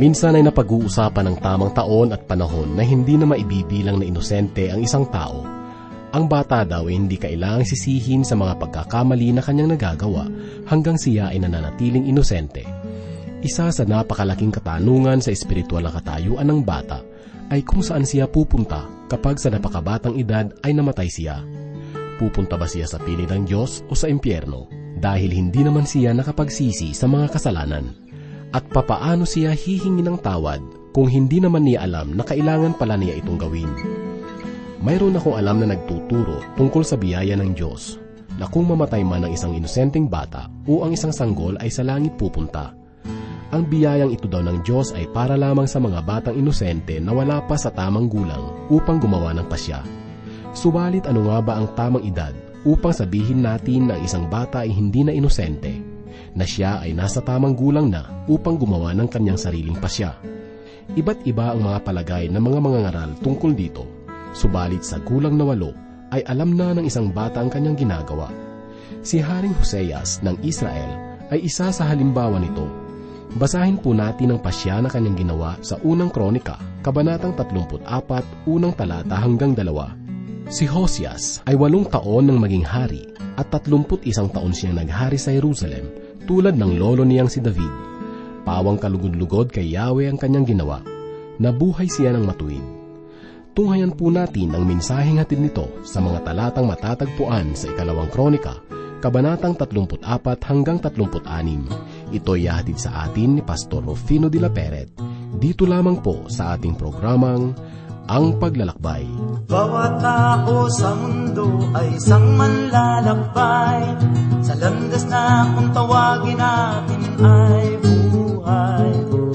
Minsan ay napag-uusapan ng tamang taon at panahon na hindi na maibibilang na inosente ang isang tao. Ang bata daw ay hindi kailangang sisihin sa mga pagkakamali na kanyang nagagawa hanggang siya ay nananatiling inosente. Isa sa napakalaking katanungan sa espiritual na katayuan ng bata ay kung saan siya pupunta kapag sa napakabatang edad ay namatay siya. Pupunta ba siya sa piling ng Diyos o sa impyerno dahil hindi naman siya nakapagsisi sa mga kasalanan? At papaano siya hihingi ng tawad kung hindi naman niya alam na kailangan pala niya itong gawin? Mayroon akong alam na nagtuturo tungkol sa biyaya ng Diyos na kung mamatay man ang isang inosenteng bata o ang isang sanggol ay sa langit pupunta. Ang biyayang ito daw ng Diyos ay para lamang sa mga batang inosente na wala pa sa tamang gulang upang gumawa ng pasya. Subalit ano nga ba ang tamang edad upang sabihin natin na isang bata ay hindi na inosente, na siya ay nasa tamang gulang na upang gumawa ng kanyang sariling pasya? Iba't iba ang mga palagay ng mga mangangaral tungkol dito, subalit sa gulang na 8 ay alam na ng isang bata ang kanyang ginagawa. Si Haring Hoseas ng Israel ay isa sa halimbawa nito. Basahin po natin ang pasya na kanyang ginawa sa unang Kronika, kabanatang 34, unang talata hanggang 2. Si Hoseas ay 8 taon nang maging hari at 31 taon siyang naghari sa Jerusalem tulad ng lolo niyang si David. Pawang kalugod-lugod kay Yahweh ang kanyang ginawa. Nabuhay siya ng matuwid. Tunghayan po natin ang mensaheng hatid nito sa mga talatang matatagpuan sa 2 Kronika, kabanatang 34 hanggang 36. Ito'y hatid sa atin ni Pastor Rufino de la Peret. Dito lamang po sa ating programang Ang Paglalakbay. Bawat tao sa mundo ay isang manlalakbay, sa landas na kung tawagin natin ay buhay.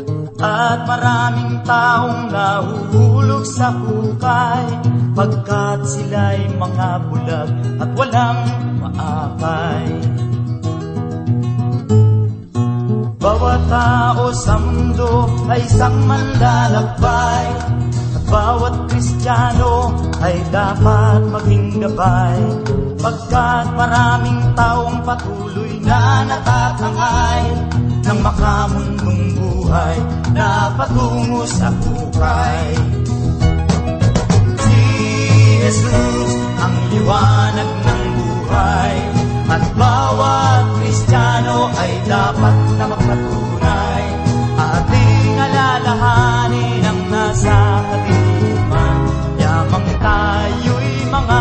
At maraming taong nahuhulog sa hukay, pagkat sila'y mga bulag at walang maakay. Bawat tao sa mundo ay isang manlalakbay, bawat Kristiyano ay dapat maging gabay, pagkat maraming taong patuloy na natatangay ng makamundong buhay na patungo sa hukay. Si Jesus ang liwanag ng buhay, at bawat Kristiyano ay dapat na magpatunay. Ating alalahanin ang nasa kadiliman, yamang tayo'y mga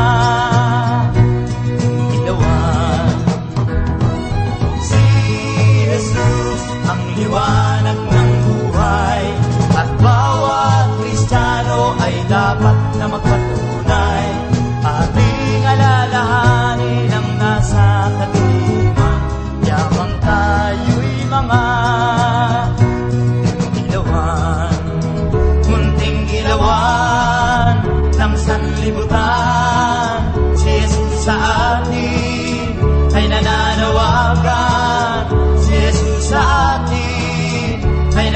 ilawan. Si Jesus ang liwanag ng buhay, at bawat Kristiyano ay dapat na magpatunay. Ating alalahanin ang nasa kadiliman, yamang tayo'y mga ng sanlibutan. Si Jesus sa atin ay nananawagan, si Jesus sa atin ay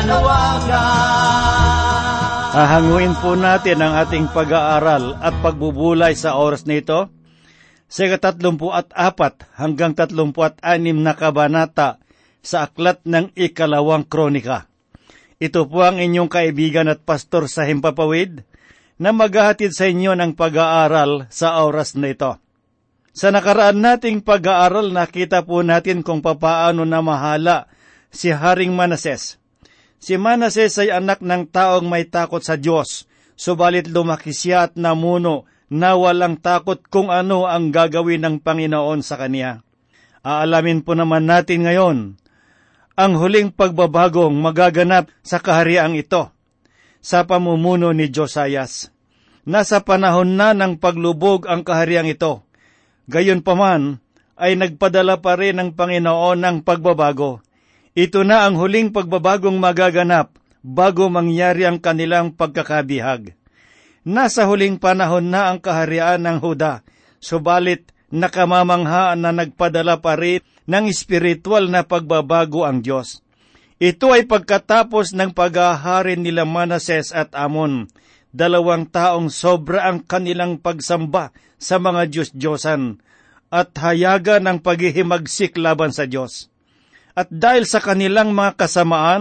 nananawagan. Hahanguin po natin ang ating pag-aaral at pagbubulay sa oras nito sa 34 hanggang 36 na kabanata sa aklat ng 2 Kronika. Ito po ang inyong kaibigan at pastor sa Himpapawid na maghahatid sa inyo ng pag-aaral sa oras na ito. Sa nakaraan nating pag-aaral, nakita po natin kung papaano namahala si Haring Manases. Si Manases ay anak ng taong may takot sa Diyos, subalit lumaki siya at namuno na walang takot kung ano ang gagawin ng Panginoon sa kaniya. Aalamin po naman natin ngayon ang huling pagbabagong magaganap sa kahariang ito sa pamumuno ni Josias. Nasa panahon na ng paglubog ang kahariang ito. Gayunpaman ay nagpadala pa rin ng Panginoon ng pagbabago. Ito na ang huling pagbabagong magaganap bago mangyari ang kanilang pagkakabihag. Nasa huling panahon na ang kaharian ng Huda, subalit nakamamangha na nagpadala pa rin ng espiritual na pagbabago ang Diyos. Ito ay pagkatapos ng paghahari nila Manases at Amon, 2 taong sobra ang kanilang pagsamba sa mga Diyos-Diyosan at hayaga ng paghihimagsik laban sa Diyos. At dahil sa kanilang mga kasamaan,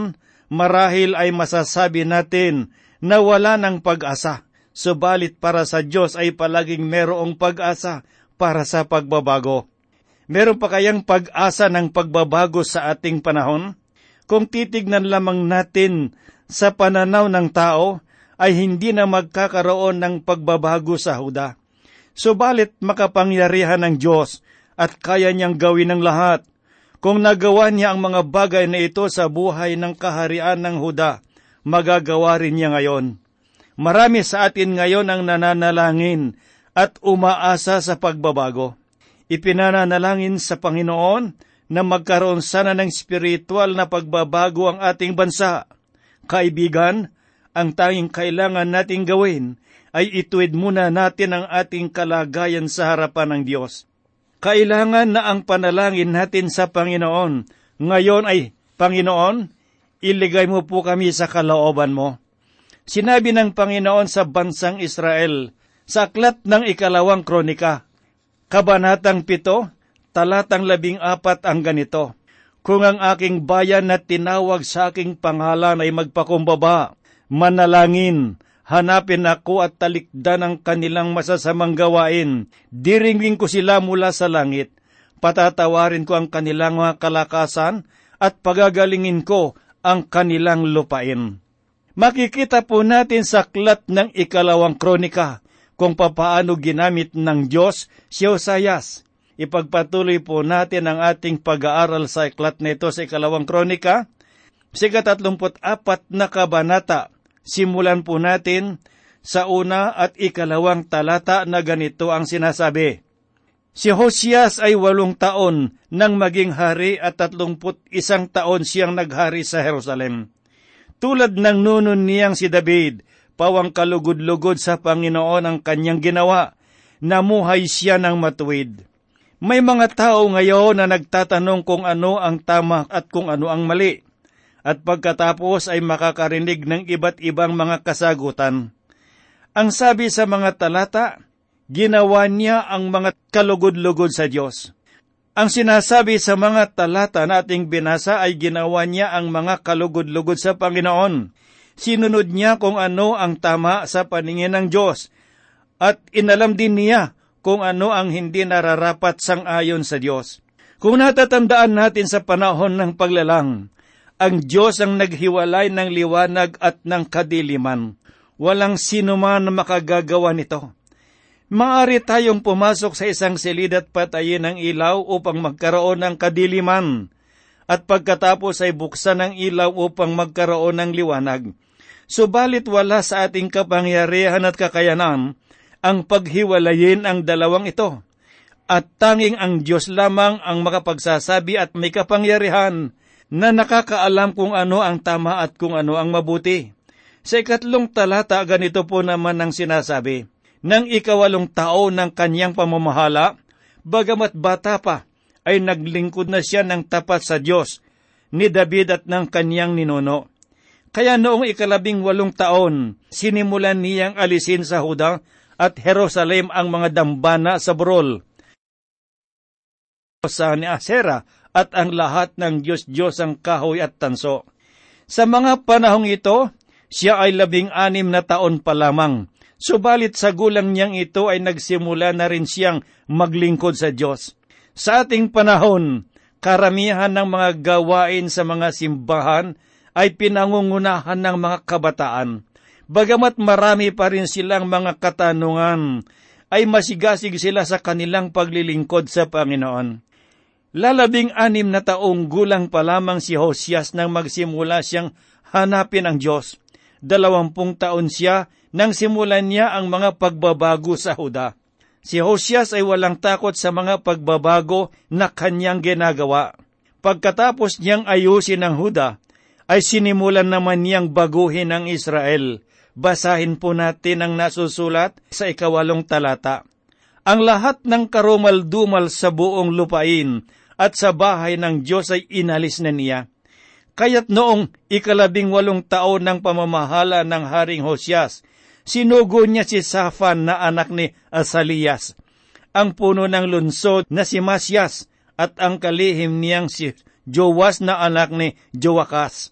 marahil ay masasabi natin na wala ng pag-asa. Subalit para sa Diyos ay palaging merong pag-asa para sa pagbabago. Meron pa kayang pag-asa ng pagbabago sa ating panahon? Kung titignan lamang natin sa pananaw ng tao, ay hindi na magkakaroon ng pagbabago sa Huda. Subalit makapangyarihan ng Diyos at kaya niyang gawin ang lahat. Kung nagawa niya ang mga bagay na ito sa buhay ng kaharian ng Huda, magagawa rin niya ngayon. Marami sa atin ngayon ang nananalangin at umaasa sa pagbabago. Ipinananalangin sa Panginoon na magkaroon sana ng spiritual na pagbabago ang ating bansa. Kaibigan, ang tanging kailangan nating gawin ay ituwid muna natin ang ating kalagayan sa harapan ng Diyos. Kailangan na ang panalangin natin sa Panginoon ngayon ay, Panginoon, iligay mo po kami sa kalooban mo. Sinabi ng Panginoon sa bansang Israel sa aklat ng 2 Kronika, Kabanatang 7, talatang 14 ang ganito, Kung ang aking bayan na tinawag sa aking pangalan ay magpakumbaba, manalangin, hanapin ako at talikdan ang kanilang masasamang gawain, diringling ko sila mula sa langit, patatawarin ko ang kanilang mga kalakasan at pagagalingin ko ang kanilang lupain. Makikita po natin sa aklat ng 2 Kronika kung papaano ginamit ng Diyos si Hosias. Ipagpatuloy po natin ang ating pag-aaral sa aklat nito sa 2 Kronika, sa 34 na kabanata. Simulan po natin sa 1 at 2 talata na ganito ang sinasabi. Si Hosias ay 8 taon nang maging hari at 31 taon siyang naghari sa Jerusalem. Tulad ng nunon niyang si David, pawang kalugod-lugod sa Panginoon ang kanyang ginawa, namuhay siya ng matuwid. May mga tao ngayon na nagtatanong kung ano ang tama at kung ano ang mali, at pagkatapos ay makakarinig ng iba't ibang mga kasagutan. Ang sabi sa mga talata, ginawa niya ang mga kalugod-lugod sa Diyos. Ang sinasabi sa mga talata na ating binasa ay ginawa niya ang mga kalugod-lugod sa Panginoon. Sinunod niya kung ano ang tama sa paningin ng Diyos, at inalam din niya kung ano ang hindi nararapat sang-ayon sa Diyos. Kung natatandaan natin sa panahon ng paglalang, ang Diyos ang naghiwalay ng liwanag at ng kadiliman. Walang sino man na makagagawa nito. Maaari tayong pumasok sa isang silid at patayin ang ilaw upang magkaroon ng kadiliman, at pagkatapos ay buksan ang ilaw upang magkaroon ng liwanag. Subalit wala sa ating kapangyarihan at kakayanan ang paghiwalayin ang dalawang ito, at tanging ang Diyos lamang ang makapagsasabi at may kapangyarihan na nakakaalam kung ano ang tama at kung ano ang mabuti. Sa 2 talata, ganito po naman ang sinasabi, Nang 8 taon ng kanyang pamamahala, bagamat bata pa, ay naglingkod na siya ng tapat sa Diyos, ni David at ng kanyang ninuno. Kaya noong 18 taon, sinimulan niyang alisin sa Huda at Jerusalem ang mga dambana sa burol, sa ni Asera at ang lahat ng Diyos-Diyos ang kahoy at tanso. Sa mga panahong ito, siya ay 16 na taon pa lamang. Subalit sa gulang niyang ito ay nagsimula na rin siyang maglingkod sa Diyos. Sa ating panahon, karamihan ng mga gawain sa mga simbahan ay pinangungunahan ng mga kabataan. Bagamat marami pa rin silang mga katanungan, ay masigasig sila sa kanilang paglilingkod sa Panginoon. 16 na taong gulang pa lamang si Hosias nang magsimula siyang hanapin ang Diyos. 20 taon siya nang simulan niya ang mga pagbabago sa Huda. Si Hosias ay walang takot sa mga pagbabago na kanyang ginagawa. Pagkatapos niyang ayusin ang Huda, ay sinimulan naman niyang baguhin ang Israel. Basahin po natin ang nasusulat sa 8 talata. Ang lahat ng karumal-dumal sa buong lupain at sa bahay ng Diyos ay inalis na niya. Kaya't noong 18 taon ng pamamahala ng Haring Hosias, sinugo niya si Safan na anak ni Asalias, ang puno ng lunsod na si Masyas, at ang kalihim niyang si Joas na anak ni Joakas.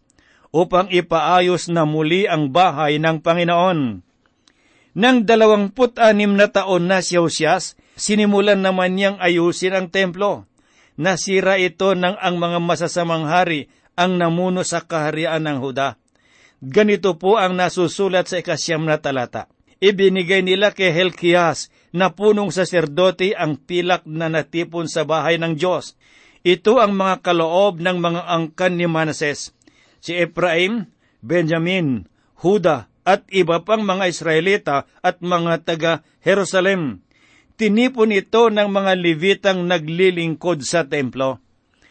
upang ipaayos na muli ang bahay ng Panginoon. Nang 26 na taon na si Hosias, sinimulan naman niyang ayusin ang templo. Nasira ito nang ang mga masasamang hari ang namuno sa kaharian ng Huda. Ganito po ang nasusulat sa 9 na talata. Ibinigay nila kay Hilkias na punong saserdote ang pilak na natipon sa bahay ng Diyos. Ito ang mga kaloob ng mga angkan ni Manases, si Ephraim, Benjamin, Huda, at iba pang mga Israelita at mga taga-Jerusalem. Tinipon ito ng mga Levitang naglilingkod sa templo.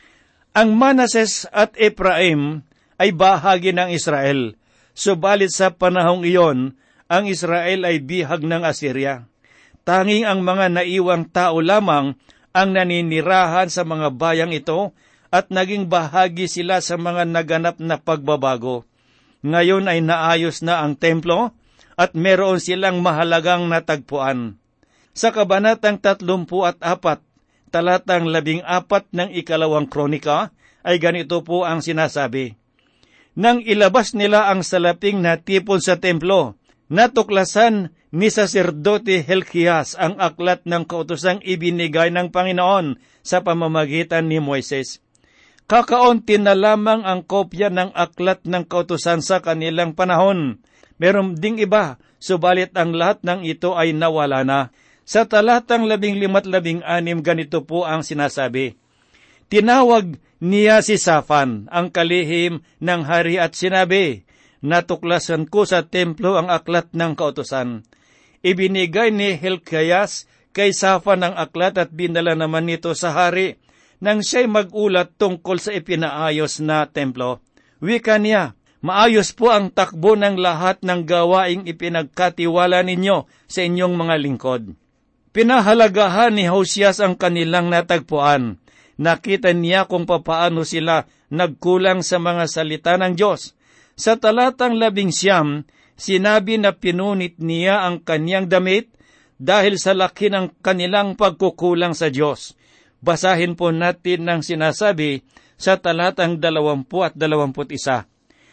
Ang Manases at Ephraim ay bahagi ng Israel, subalit sa panahong iyon, ang Israel ay bihag ng Assyria. Tanging ang mga naiwang tao lamang ang naninirahan sa mga bayang ito at naging bahagi sila sa mga naganap na pagbabago. Ngayon ay naayos na ang templo at meron silang mahalagang natagpuan. Sa kabanatang 34, talatang 14 ng 2 Kronika, ay ganito po ang sinasabi. Nang ilabas nila ang salaping natipon sa templo, natuklasan ni saserdote Hilkias ang aklat ng kautosang ibinigay ng Panginoon sa pamamagitan ni Moises. Kakaunti na lamang ang kopya ng aklat ng kautosan sa kanilang panahon. Meron ding iba, subalit ang lahat ng ito ay nawala na. Sa talatang 15-16, ganito po ang sinasabi. Tinawag niya si Safan, ang kalihim ng hari, at sinabi, natuklasan ko sa templo ang aklat ng kautosan. Ibinigay ni Hilkias kay Safan ang aklat at binala naman nito sa hari nang siya'y mag-ulat tungkol sa ipinaayos na templo. Wika niya, maayos po ang takbo ng lahat ng gawaing ipinagkatiwala ninyo sa inyong mga lingkod. Pinahalagahan ni Hosias ang kanilang natagpuan. Nakita niya kung papaano sila nagkulang sa mga salita ng Diyos. Sa talatang 11, sinabi na pinunit niya ang kaniyang damit dahil sa laki ng kanilang pagkukulang sa Diyos. Basahin po natin ang sinasabi sa talatang 20 at 21.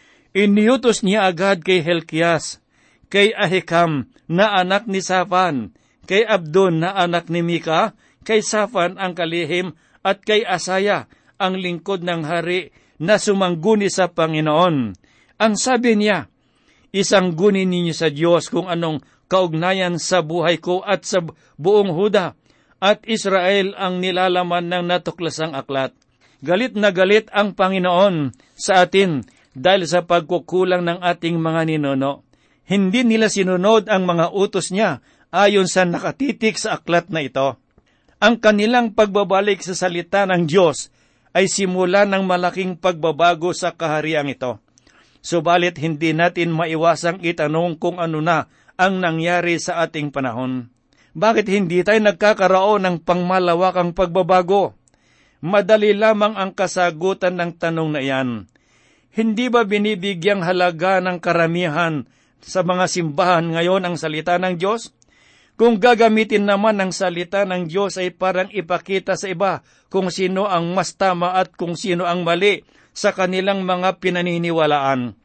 Iniutos niya agad kay Hilkias, kay Ahikam na anak ni Safan, kay Abdon na anak ni Mika, kay Safan ang kalihim, at kay Asaya ang lingkod ng hari na sumangguni sa Panginoon. Ang sabi niya, isanggunin ninyo sa Diyos kung anong kaugnayan sa buhay ko at sa buong Huda at Israel ang nilalaman ng natuklasang aklat. Galit na galit ang Panginoon sa atin dahil sa pagkukulang ng ating mga ninuno. Hindi nila sinunod ang mga utos niya ayon sa nakatitik sa aklat na ito. Ang kanilang pagbabalik sa salita ng Diyos ay simula ng malaking pagbabago sa kahariang ito. Subalit hindi natin maiwasang itanong kung ano na ang nangyari sa ating panahon. Bakit hindi tayo nagkakaroon ng pangmalawakang pagbabago? Madali lamang ang kasagutan ng tanong na iyan. Hindi ba binibigyang halaga ng karamihan sa mga simbahan ngayon ang salita ng Diyos? Kung gagamitin naman ang salita ng Diyos ay parang ipakita sa iba kung sino ang mas tama at kung sino ang mali sa kanilang mga pinaniniwalaan.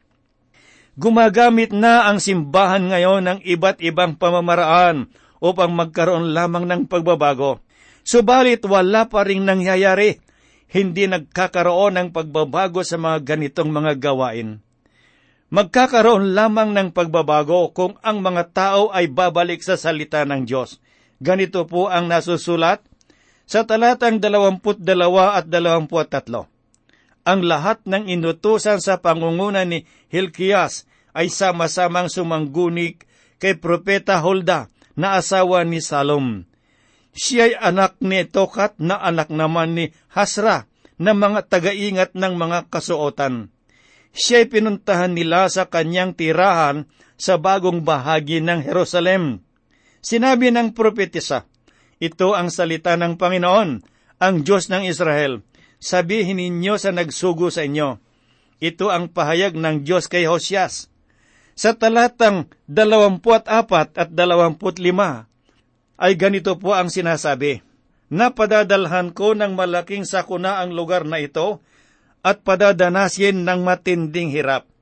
Gumagamit na ang simbahan ngayon ng iba't ibang pamamaraan upang magkaroon lamang ng pagbabago. Subalit wala pa ring nangyayari. Hindi nagkakaroon ng pagbabago sa mga ganitong mga gawain. Magkakaroon lamang ng pagbabago kung ang mga tao ay babalik sa salita ng Diyos. Ganito po ang nasusulat sa talatang 22 at 23. Ang lahat ng inutusan sa pangunguna ni Hilkias ay sama-samang sumanggunig kay Propeta Hulda na asawa ni Salom. Siya'y anak ni Tokat na anak naman ni Hasra na mga tagaingat ng mga kasuotan. Siya'y pinuntahan nila sa kanyang tirahan sa bagong bahagi ng Jerusalem. Sinabi ng propetisa, ito ang salita ng Panginoon, ang Diyos ng Israel. Sabihin ninyo sa nagsugo sa inyo. Ito ang pahayag ng Diyos kay Hosias. Sa talatang 24 at 25 ay ganito po ang sinasabi, napadadalhan ko ng malaking sakuna ang lugar na ito, at padadanasin ng matinding hirap.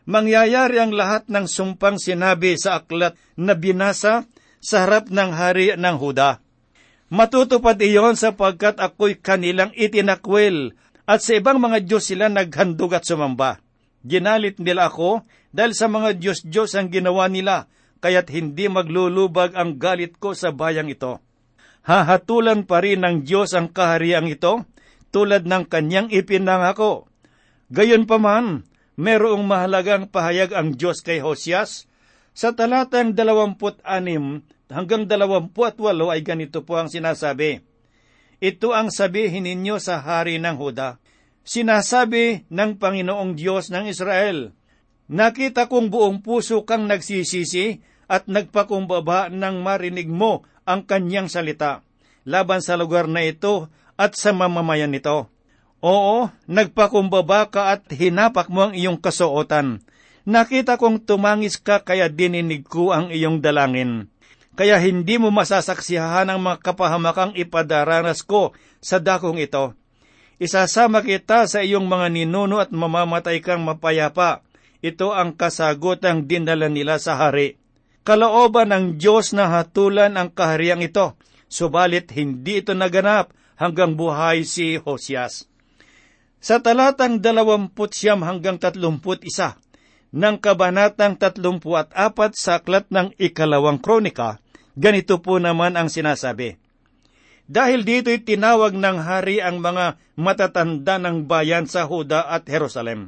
mangyayari ang lahat ng sumpang sinabi sa aklat na binasa sa harap ng hari ng Huda. Matutupad iyon sapagkat ako'y kanilang itinakwil at sa ibang mga Diyos sila naghandog at sumamba. Ginalit nila ako dahil sa mga Diyos-Diyos ang ginawa nila, kaya't hindi maglulubag ang galit ko sa bayang ito. Hahatulan pa rin ng Diyos ang kahariang ito, tulad ng kanyang ipinangako. Gayunpaman, merong mahalagang pahayag ang Diyos kay Hosias. Sa talatang 26 hanggang 28 ay ganito po ang sinasabi. Ito ang sabihin ninyo sa hari ng Huda. Sinasabi ng Panginoong Diyos ng Israel, nakita kong buong puso kang nagsisisi at nagpakumbaba nang marinig mo ang kanyang salita laban sa lugar na ito at sa mamamayan nito. Oo, nagpakumbaba ka at hinapak mo ang iyong kasuotan. Nakita kong tumangis ka kaya dininig ko ang iyong dalangin. Kaya hindi mo masasaksihan ang mga kapahamakang ipadaranas ko sa dakong ito. Isasama kita sa iyong mga ninuno at mamamatay kang mapayapa. Ito ang kasagutang dinala nila sa hari. Kalooban ng Diyos na hatulan ang kahariang ito, subalit hindi ito naganap hanggang buhay si Hosias. Sa talatang 29 hanggang 31 ng kabanatang 34 sa aklat ng Ikalawang Kronika, ganito po naman ang sinasabi. Dahil dito'y tinawag ng hari ang mga matatanda ng bayan sa Huda at Jerusalem.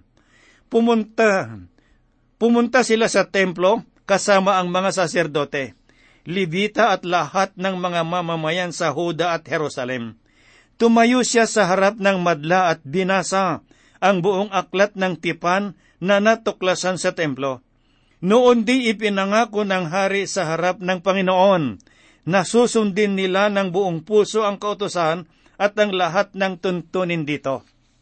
Pumunta sila sa templo kasama ang mga saserdote, Levita at lahat ng mga mamamayan sa Huda at Jerusalem. Tumayo siya sa harap ng madla at binasa ang buong aklat ng tipan na natuklasan sa templo. Noon di ipinangako ng hari sa harap ng Panginoon na susundin nila ng buong puso ang kautusan at ang lahat ng tuntunin dito.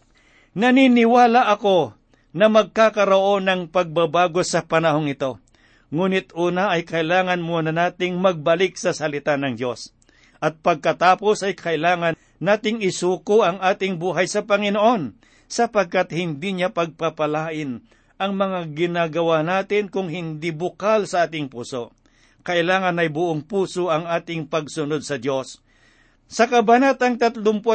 Naniniwala ako na magkakaroon ng pagbabago sa panahong ito. Ngunit una ay kailangan muna nating magbalik sa salita ng Diyos. At pagkatapos ay kailangan nating isuko ang ating buhay sa Panginoon, sapagkat hindi niya pagpapalain ang mga ginagawa natin kung hindi bukal sa ating puso. Kailangan ay buong puso ang ating pagsunod sa Diyos. Sa kabanatang 35,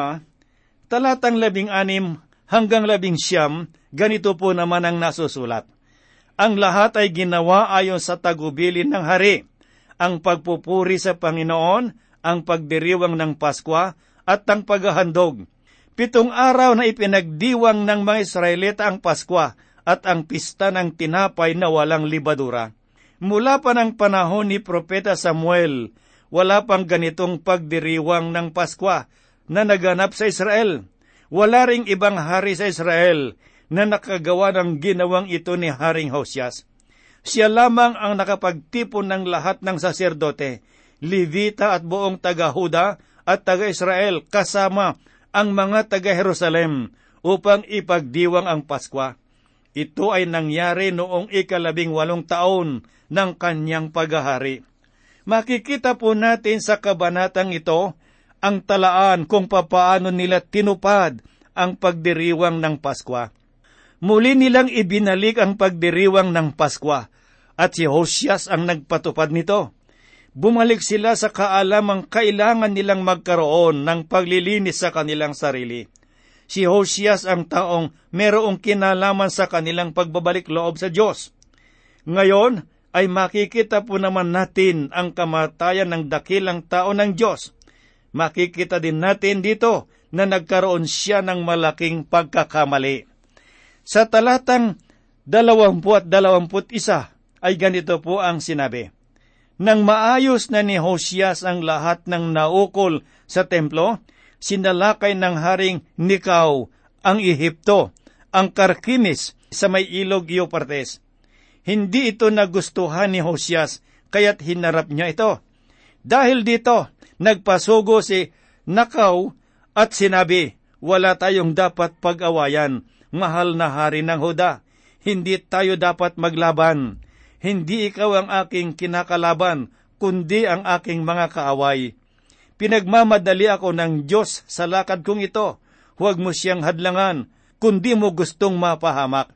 talatang 16 hanggang 19, ganito po naman ang nasusulat. Ang lahat ay ginawa ayon sa tagubilin ng hari, ang pagpupuri sa Panginoon, ang pagdiriwang ng Paskwa at ang paghahandog. 7 araw na ipinagdiwang ng mga Israelita ang Paskwa at ang pista ng tinapay na walang libadura. Mula pa ng panahon ni Propeta Samuel, wala pang ganitong pagdiriwang ng Paskwa na naganap sa Israel. Wala ring ibang hari sa Israel na nakagawa ng ginawang ito ni Haring Hosias. Siya lamang ang nakapagtipon ng lahat ng saserdote, Levita at buong taga-Huda at taga-Israel kasama ang mga taga-Jerusalem upang ipagdiwang ang Paskwa. Ito ay nangyari noong 18 taon ng kanyang paghahari. Makikita po natin sa kabanatang ito ang talaan kung papaano nila tinupad ang pagdiriwang ng Paskwa. Muli nilang ibinalik ang pagdiriwang ng Paskwa at si Hosias ang nagpatupad nito. Bumalik sila sa kaalamang kailangan nilang magkaroon ng paglilinis sa kanilang sarili. Si Hosias ang taong merong kinalaman sa kanilang pagbabalik loob sa Diyos. Ngayon ay makikita po naman natin ang kamatayan ng dakilang tao ng Diyos. Makikita din natin dito na nagkaroon siya ng malaking pagkakamali. Sa talatang 20 at 21 ay ganito po ang sinabi. Nang maayos na ni Hosias ang lahat ng naukol sa templo, sinalakay ng Haring Nikaw ang Ehipto, ang Karkimis sa may ilog Euphrates. Hindi ito nagustuhan ni Hosias, kaya't hinarap niya ito. Dahil dito, nagpasugo si Nakaw at sinabi, wala tayong dapat pag-awayan, mahal na hari ng Huda. Hindi tayo dapat maglaban. Hindi ikaw ang aking kinakalaban, kundi ang aking mga kaaway. Pinagmamadali ako ng Diyos sa lakad kong ito. Huwag mo siyang hadlangan, kundi mo gustong mapahamak.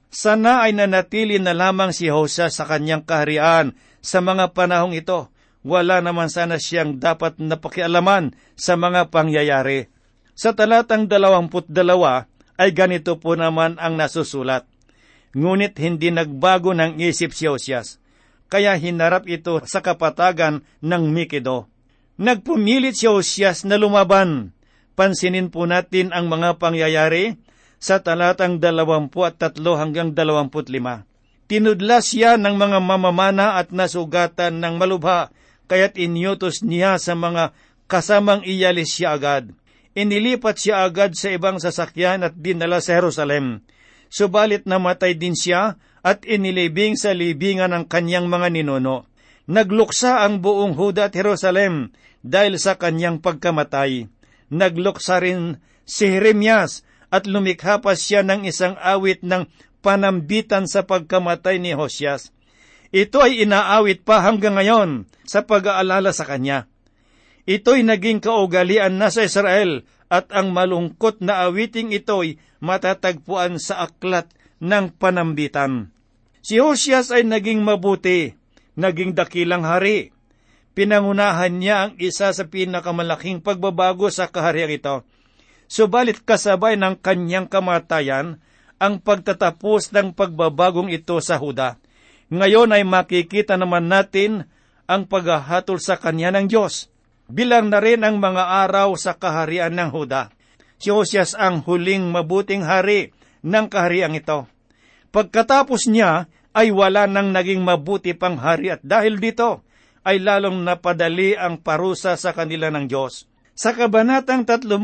Sana ay nanatili na lamang si Hosea sa kanyang kaharian sa mga panahong ito. Wala naman sana siyang dapat napakialaman sa mga pangyayari. Sa talatang 22 ay ganito po naman ang nasusulat. Ngunit hindi nagbago ng isip si Hoseas, kaya hinarap ito sa kapatagan ng Megido. Nagpumilit si Hoseas na lumaban. Pansinin po natin ang mga pangyayari sa talatang 23 hanggang 25. Tinudlas siya ng mga mamamana at nasugatan ng malubha, kaya't inyutos niya sa mga kasamang iyalis siya agad. Inilipat siya agad sa ibang sasakyan at dinala sa Jerusalem. Subalit namatay din siya at inilibing sa libingan ng kanyang mga ninuno. Nagluksa ang buong Huda at Jerusalem dahil sa kanyang pagkamatay. Nagluksa rin si Jeremias at lumikha pa siya ng isang awit ng panambitan sa pagkamatay ni Hoseas. Ito ay inaawit pa hanggang ngayon sa pag-aalala sa kanya. Ito'y naging kaugalian na sa Israel at ang malungkot na awiting ito'y matatagpuan sa aklat ng panambitan. Si Hoseas ay naging mabuti, naging dakilang hari. Pinangunahan niya ang isa sa pinakamalaking pagbabago sa kahariang ito. Subalit kasabay ng kanyang kamatayan, ang pagtatapos ng pagbabagong ito sa Huda. Ngayon ay makikita naman natin ang paghahatol sa kanya ng Diyos. Bilang na rin ang mga araw sa kaharian ng Huda. Si Hoseas ang huling mabuting hari ng kahariang ito. Pagkatapos niya ay wala nang naging mabuti pang hari at dahil dito ay lalong napadali ang parusa sa kanila ng Diyos. Sa kabanatang 36,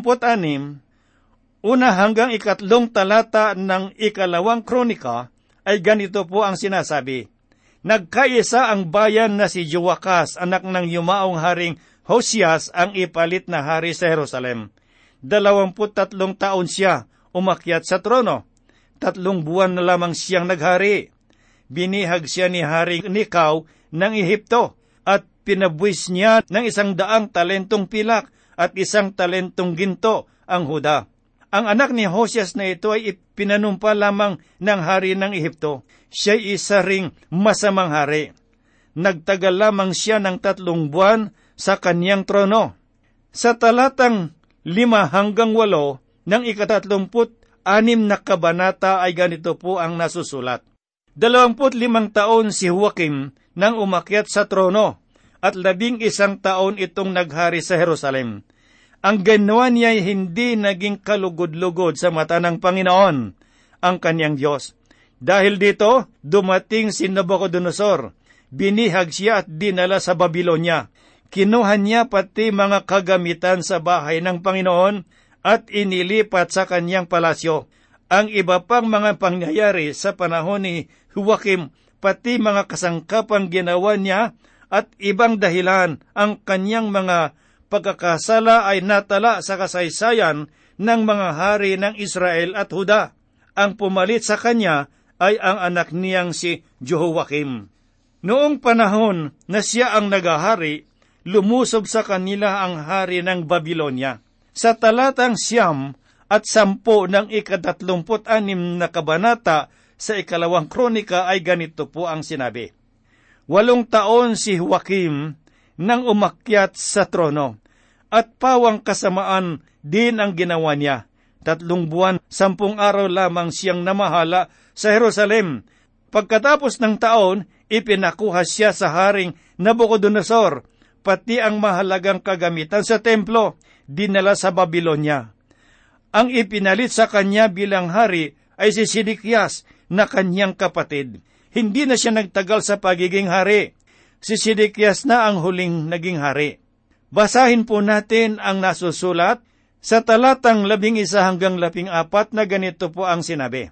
1 hanggang 3 talata ng 2 Kronika ay ganito po ang sinasabi. Nagkaisa ang bayan na si Joakas, anak ng yumaong haring Hoseas, ang ipalit na hari sa Jerusalem. 23 taon siya umakyat sa trono. 3 buwan na lamang siyang naghari. Binihag siya ni Haring Nikaw ng Ehipto at pinabuwis niya ng 100 talentong pilak at 1 talentong ginto ang Huda. Ang anak ni Hoseas na ito ay ipinanumpa lamang ng hari ng Ehipto. Siya'y isa ring masamang hari. Nagtagal lamang siya ng 3 buwan sa kanyang trono. Sa talatang 5 hanggang 8 ng 36 na kabanata ay ganito po ang nasusulat. 25 taon si Joakim nang umakyat sa trono at 11 taon itong naghari sa Jerusalem. Ang ginawa niya ay hindi naging kalugod-lugod sa mata ng Panginoon, ang kanyang Diyos. Dahil dito, dumating si Nabucodonosor. Binihag siya at dinala sa Babilonya. Kinuha niya pati mga kagamitan sa bahay ng Panginoon at inilipat sa kanyang palasyo. Ang iba pang mga pangyayari sa panahon ni Joakim, pati mga kasangkapang ginawa niya at ibang dahilan ang kanyang mga pagkakasala ay natala sa kasaysayan ng mga hari ng Israel at Huda. Ang pumalit sa kanya ay ang anak niyang si Jehoiakim. Noong panahon na siya ang nagahari, lumusob sa kanila ang hari ng Babilonya. Sa talatang 9 at 10 ng 36 na kabanata sa 2 Kronika ay ganito po ang sinabi. 8 taon si Joakim nang umakyat sa trono, at pawang kasamaan din ang ginawa niya. 3 buwan, 10 araw lamang siyang namahala sa Jerusalem. Pagkatapos ng taon, ipinakuha siya sa haring Nabucodonosor, pati ang mahalagang kagamitan sa templo, dinala sa Babilonya. Ang ipinalit sa kanya bilang hari ay si Sedekias na kanyang kapatid. Hindi na siya nagtagal sa pagiging hari. Si Sedekias na ang huling naging hari. Basahin po natin ang nasusulat sa talatang 11 hanggang 14 na ganito po ang sinabi.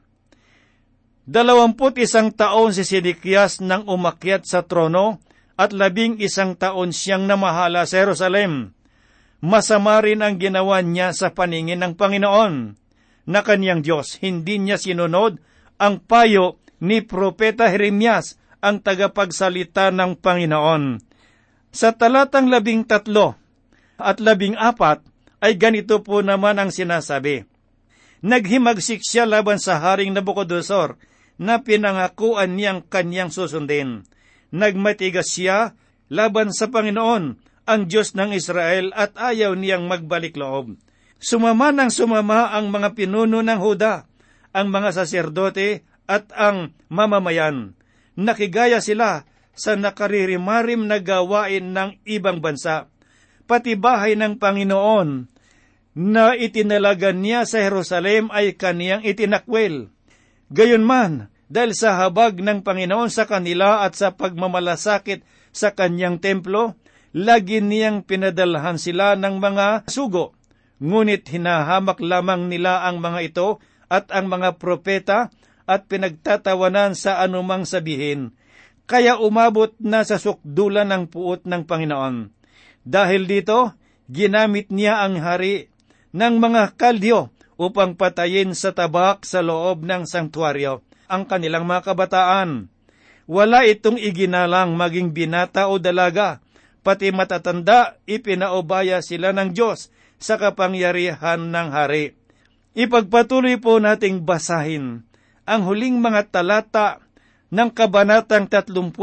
21 taon si Sedekias nang umakyat sa trono at 11 taon siyang namahala sa Jerusalem. Masama rin ang ginawa niya sa paningin ng Panginoon na kanyang Diyos. Hindi niya sinunod ang payo ni Propeta Jeremias, ang tagapagsalita ng Panginoon. Sa talatang 13 at 14 ay ganito po naman ang sinasabi. Naghimagsik siya laban sa haring Nabucodonosor na pinangakuan niyang kanyang susundin. Nagmatigas siya laban sa Panginoon, ang Diyos ng Israel, at ayaw niyang magbalik loob. Sumama ang mga pinuno ng Huda, ang mga saserdote at ang mamamayan. Nakigaya sila sa nakaririmarim na gawain ng ibang bansa. Pati bahay ng Panginoon na itinalagan niya sa Jerusalem ay kaniyang itinakwil. Gayunman, dahil sa habag ng Panginoon sa kanila at sa pagmamalasakit sa kanyang templo, lagi niyang pinadalhan sila ng mga sugo. Ngunit hinahamak lamang nila ang mga ito at ang mga propeta at pinagtatawanan sa anumang sabihin. Kaya umabot na sa sukdulan ng puot ng Panginoon. Dahil dito, ginamit niya ang hari ng mga Kaldeo upang patayin sa tabak sa loob ng sanktuaryo ang kanilang mga kabataan. Wala itong iginalang maging binata o dalaga, pati matatanda, ipinaubaya sila ng Diyos sa kapangyarihan ng hari. Ipagpatuloy po nating basahin ang huling mga talata ng kabanatang 36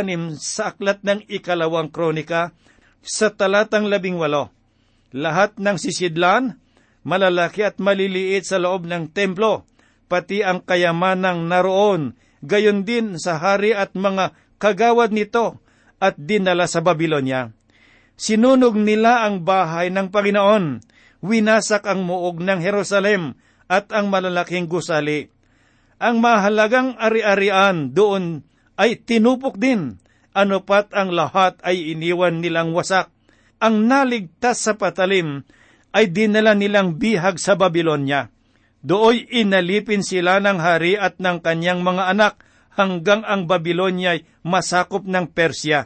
sa aklat ng 2 Kronika sa talatang 18. Lahat ng sisidlan, malalaki at maliliit sa loob ng templo, pati ang kayamanang naroon, gayon din sa hari at mga kagawad nito, at dinala sa Babilonia. Sinunog nila ang bahay ng Panginoon, winasak ang muog ng Jerusalem at ang malalaking gusali. Ang mahalagang ari-arian doon ay tinupok din, anupat ang lahat ay iniwan nilang wasak. Ang naligtas sa patalim ay dinala nilang bihag sa Babilonia. Dooy inalipin sila ng hari at ng kanyang mga anak hanggang ang Babilonia ay masakop ng Persya.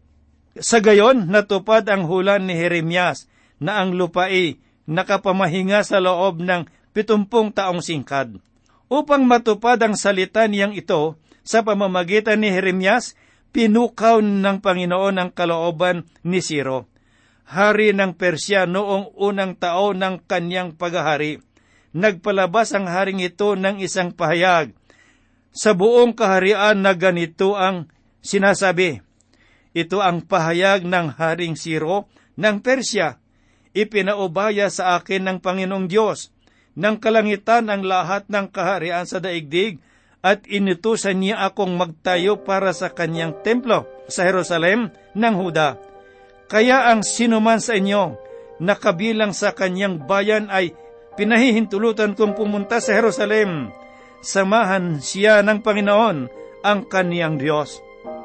Sa gayon, natupad ang hula ni Jeremias na ang lupa ay nakapamahinga sa loob ng 70 taong singkad. Upang matupad ang salita niyang ito, sa pamamagitan ni Jeremias, pinukaw ng Panginoon ang kalooban ni Ciro, hari ng Persya noong unang taon ng kanyang paghahari. Nagpalabas ang haring ito ng isang pahayag sa buong kaharian na ganito ang sinasabi. Ito ang pahayag ng haring Ciro ng Persya. Ipinaubaya sa akin ng Panginoong Diyos ng kalangitan ang lahat ng kaharian sa daigdig, at inutusan niya akong magtayo para sa kanyang templo sa Jerusalem ng Huda. Kaya ang sinuman sa inyo na kabilang sa kanyang bayan ay pinahihintulutan kong pumunta sa Jerusalem. Samahan siya ng Panginoon, ang kaniyang Diyos.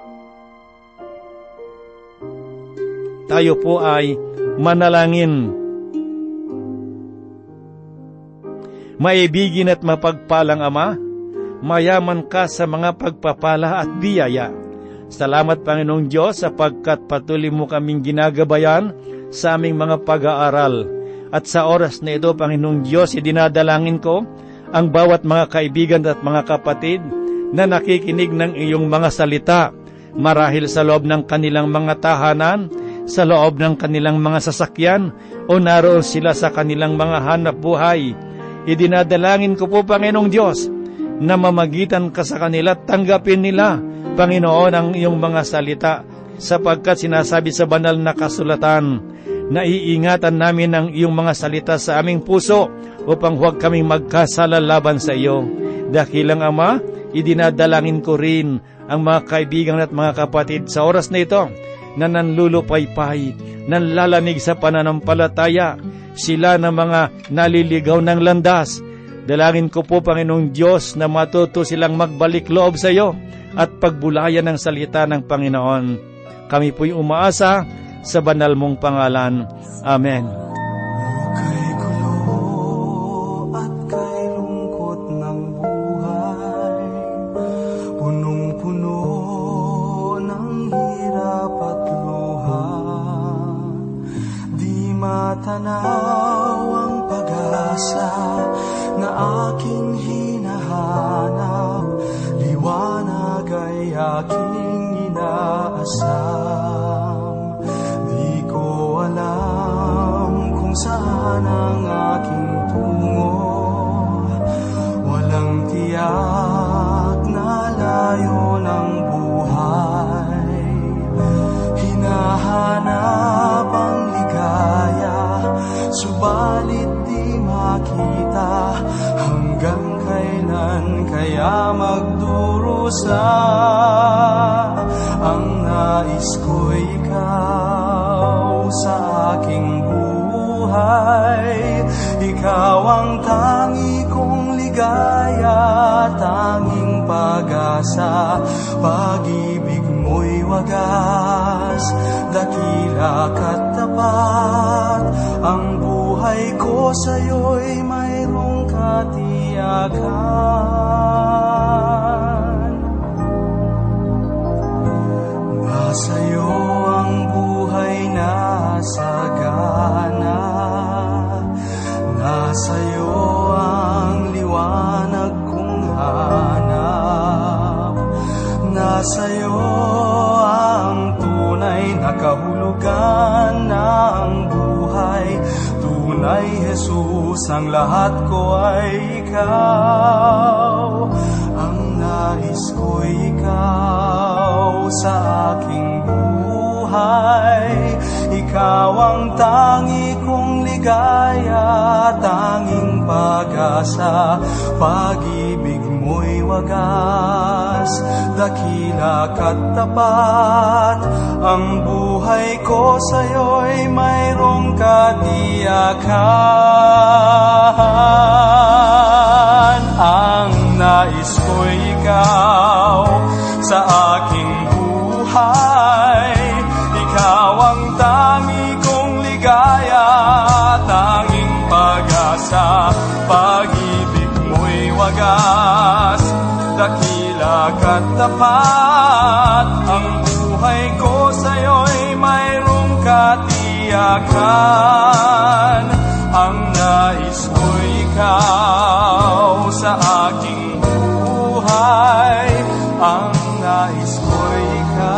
Tayo po ay manalangin. Maibigin at mapagpalang Ama, mayaman ka sa mga pagpapala at biyaya. Salamat, Panginoong Diyos, sapagkat patuloy mo kaming ginagabayan sa aming mga pag-aaral. At sa oras na ito, Panginoong Diyos, idinadalangin ko ang bawat mga kaibigan at mga kapatid na nakikinig ng iyong mga salita, marahil sa loob ng kanilang mga tahanan, sa loob ng kanilang mga sasakyan, o naroon sila sa kanilang mga hanap buhay. Idinadalangin ko po, Panginoong Diyos, na mamagitan ka sa kanila, tanggapin nila, Panginoon, ang iyong mga salita, sapagkat sinasabi sa banal na kasulatan, na iingatan namin ang iyong mga salita sa aming puso, upang huwag kaming magkasala laban sa iyo. Dakilang Ama, idinadalangin ko rin ang mga kaibigan at mga kapatid sa oras na ito, na nanlulupaypay, nanlalanig sa pananampalataya, sila na mga naliligaw ng landas. Dalangin ko po, Panginoong Diyos, na matuto silang magbalik loob sa iyo at pagbulayan ng salita ng Panginoon. Kami po'y umaasa sa banal mong pangalan. Amen. Kay gulo at kay lungkot ng buhay, punong-puno ng hirap at luha, di matanaw ang pag-asa na aking hinahanap, liwanag ay aking inaasam. Di ko alam ikaw sa aking buhay. Ikaw ang tangi kong ligaya, tanging pag-asa. Pag-ibig mo'y wagas, dakila ka't tapat. Ang buhay ko sa'yo'y mayroong katiyakan. Sa'yo ang buhay na sagana, nasa'yo ang liwanag kong hanap, nasa'yo ang tunay na kahulugan ng buhay. Tunay, Jesus, ang lahat ko ay ikaw. Ang nais ko'y ikaw sa aking buhay. Ikaw ang tangi kong ligaya, tanging pag-asa. Pag-ibig mo'y wagas, dakila ka't tapat. Ang buhay ko sa'yo'y mayroong katiyakan. Ang nais ko'y ikaw sa aking buhay. Ikaw ang tangi kong ligaya, tanging pag-asa. Pag-ibig mo'y wagas, dakila ka't tapat. Ang buhay ko sa'yo'y mayroong katiyakan. Ang nais ko'y ikaw sa aking buhay. Ang nais ko'y ikaw.